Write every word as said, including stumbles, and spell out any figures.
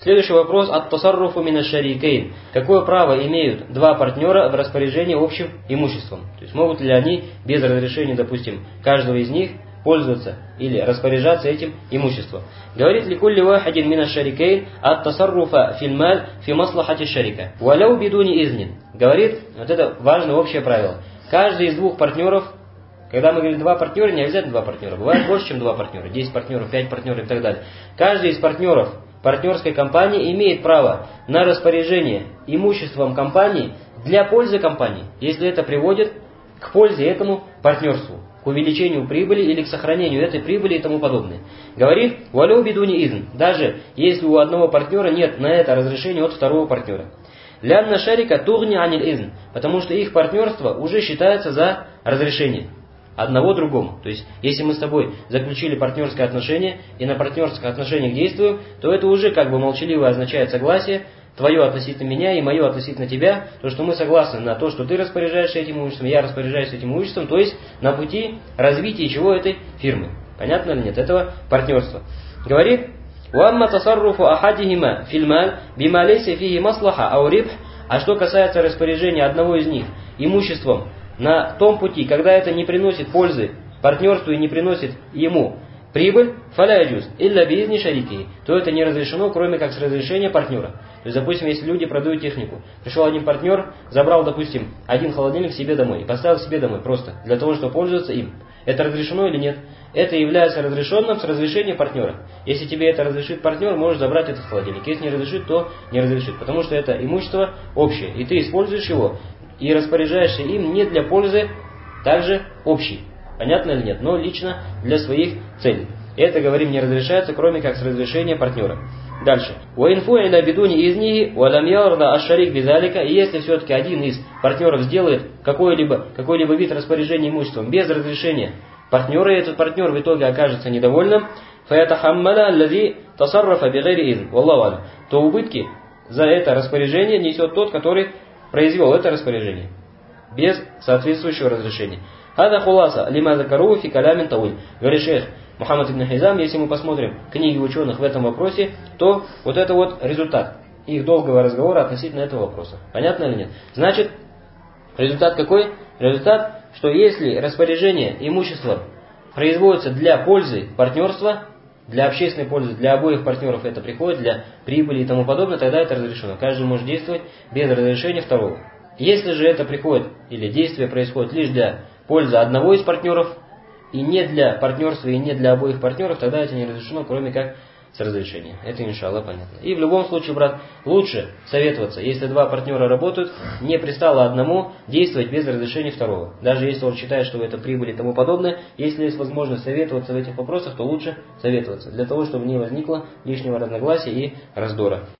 Следующий вопрос от тасарруфу мин аш-шарикейн. Какое право имеют два партнера в распоряжении общим имуществом? То есть могут ли они без разрешения, допустим, каждого из них пользоваться или распоряжаться этим имуществом? Говорит: ликулли вахидин мин аш-шарикейн ат тасарруфа фил маль фи маслахати шарика валяу бидуни изнин. Говорит, вот это важное общее правило. Каждый из двух партнеров, когда мы говорим два партнера, не обязательно два партнера, бывает больше, чем два партнера, десять партнеров, пять партнеров и так далее. Каждый из партнеров партнерской компании имеет право на распоряжение имуществом компании для пользы компании, если это приводит к пользе этому партнерству, к увеличению прибыли или к сохранению этой прибыли и тому подобное. Говорит: валяу бидуни изн, даже если у одного партнера нет на это разрешения от второго партнера. Лянна шарика тугни аниль изн, потому что их партнерство уже считается за разрешение одного другому. То есть, если мы с тобой заключили партнерское отношение и на партнерских отношениях действуем, то это уже как бы молчаливо означает согласие твое относительно меня и мое относительно тебя, то, что мы согласны на то, что ты распоряжаешься этим имуществом, я распоряжаюсь этим имуществом, то есть на пути развития чего этой фирмы. Понятно или нет? Этого партнерства. Говорит: «Уамма тасарруфу ахадихима фильмаль бима лейса фихи маслаха ау рибх». А что касается распоряжения одного из них имуществом на том пути, когда это не приносит пользы партнерству и не приносит ему прибыль, фаля яджуз илля биизни шарики, то это не разрешено, кроме как с разрешения партнера. То есть, допустим, если люди продают технику, пришел один партнер, забрал, допустим, один холодильник себе домой и поставил себе домой просто для того, чтобы пользоваться им. Это разрешено или нет? Это является разрешенным с разрешения партнера. Если тебе это разрешит партнер, можешь забрать этот холодильник. Если не разрешит, то не разрешит, потому что это имущество общее, и ты используешь его и распоряжаешься им не для пользы также общей. Понятно или нет? Но лично для своих целей. И это, говорим, не разрешается, кроме как с разрешения партнера. Дальше. وَإِنْفُعِلَ بِدُونِ إِذْنِهِ وَلَمْ يَرْضَ الشَّرِيكُ بِذَلِكَ. И если все-таки один из партнеров сделает какой-либо какой-либо вид распоряжения имуществом без разрешения партнера, и этот партнер в итоге окажется недовольным, فَيَتَحَمَّلَ الَّذِي تَصَرَّفَ بِغَيْرِ إِذْنٍ وَاللَّهُ أَعْلَمُ. То убытки за это распоряжение несет тот, который произвел это распоряжение без соответствующего разрешения. Хада хуласа лима закару фи калямин тауиль. Говорит шейх Мухаммад ибн Хизам, если мы посмотрим книги ученых в этом вопросе, то вот это вот результат их долгого разговора относительно этого вопроса. Понятно или нет? Значит, результат какой? Результат, что если распоряжение имуществом производится для пользы партнерства, для общественной пользы, для обоих партнеров это приходит, для прибыли и тому подобное, тогда это разрешено. Каждый может действовать без разрешения второго. Если же это приходит, или действие происходит лишь для пользы одного из партнеров, и не для партнерства, и не для обоих партнеров, тогда это не разрешено, кроме как с разрешения. Это, иншаллах, понятно. И в любом случае, брат, лучше советоваться, если два партнера работают, не пристало одному действовать без разрешения второго. Даже если он считает, что это прибыль и тому подобное, если есть возможность советоваться в этих вопросах, то лучше советоваться, для того, чтобы не возникло лишнего разногласия и раздора.